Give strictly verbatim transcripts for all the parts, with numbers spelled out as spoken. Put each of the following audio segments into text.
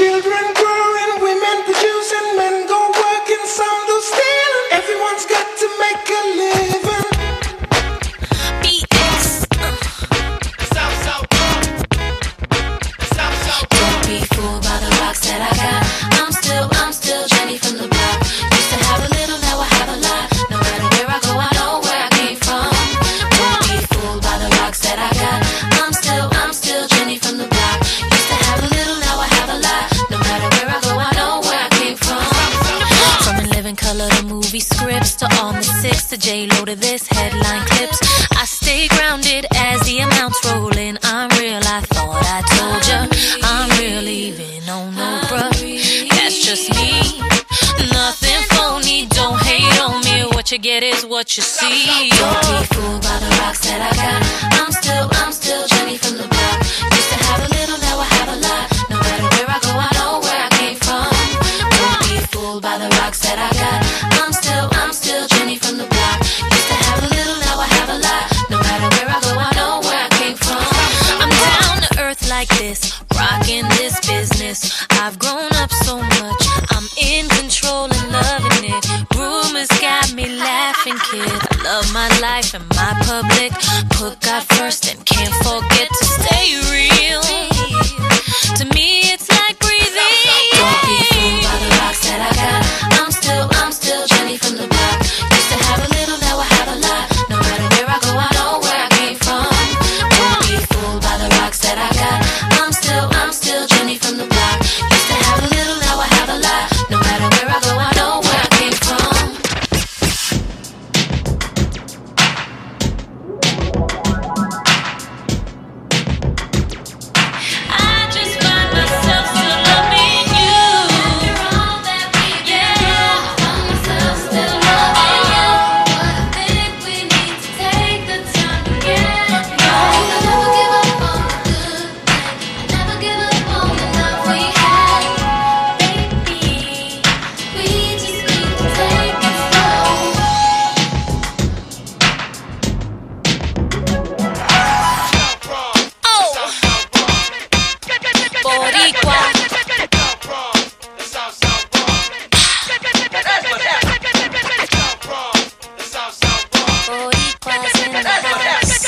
Children growing, women producing, men go working, some do stealing. Everyone's got to make a living. B S uh. South, South, South, South. Don't be fooled by the rocks that I got. I'm still, I'm still Jenny from the block. Used to have a little, now I have a lot. No matter where I go, I know where I came from. Don't be fooled by the rocks that I got. I'm still, I'm still Jenny from the block. Used to have a little, now I have a lot. No matter where I go, I know where I came from. From in living color to movie scripts to all the six to J-Lo to this headline clips. I stay grounded as the amounts roll in. I'm real, I thought I told ya. I'm real, even on no bruh. That's just me, nothing phony. Don't hate on me, what you get is what you see. Don't be fooled by the rocks that I got. I'm still, I'm still Jenny from the block. Used to have a little, now I have a lot. No matter where I go, I know where I came from. Don't be fooled by the rocks that I got. I'm still, I'm still Jenny from the block. Used to have a little, now I have a lot. No matter where I go, I know where I came from. I'm down to earth like this, rocking this business. I've grown up so much, I'm in control and loving it. Rumors got me laughing, kid. I love my life and my public. Put God first and can't forget to stay real. To me, it's like breathing. Don't be fooled by the rocks that I got. I'm still, I'm still Jenny from the block. Used to have a little, now I have a lot. No matter where I go, I know where I came from. Don't be fooled by the rocks that I got. I'm still, I'm still Jenny from the block. Used to have a little, now I have a lot. No matter where I go, I know where I came from. I just find myself still loving you. After all that we did, I find myself still loving you. But I think we need to take the time to get to know. I never give up on the good thing. I never give up on the love we had. Baby, we just need to take it slow. Oh, Boricua. Boricuas in the house.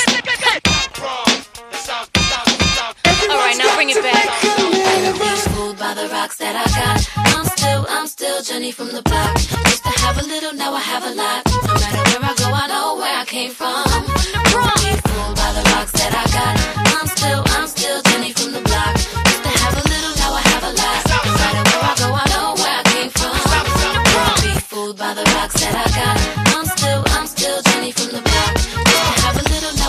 Alright, now bring it back. Never be fooled by the rocks that I got. I'm still, I'm still Jenny from the block. Used to have a little, now I have a lot. No matter where I go, I know where I came from. Never be fooled by the rocks that I got. I'm still, I'm still Jenny from the block. Used to have a little, now I have a lot. No matter where I go, I know where I came from. Never be fooled by the rocks that I got. I'm still, I'm still Jenny from the block. Used to have a little, now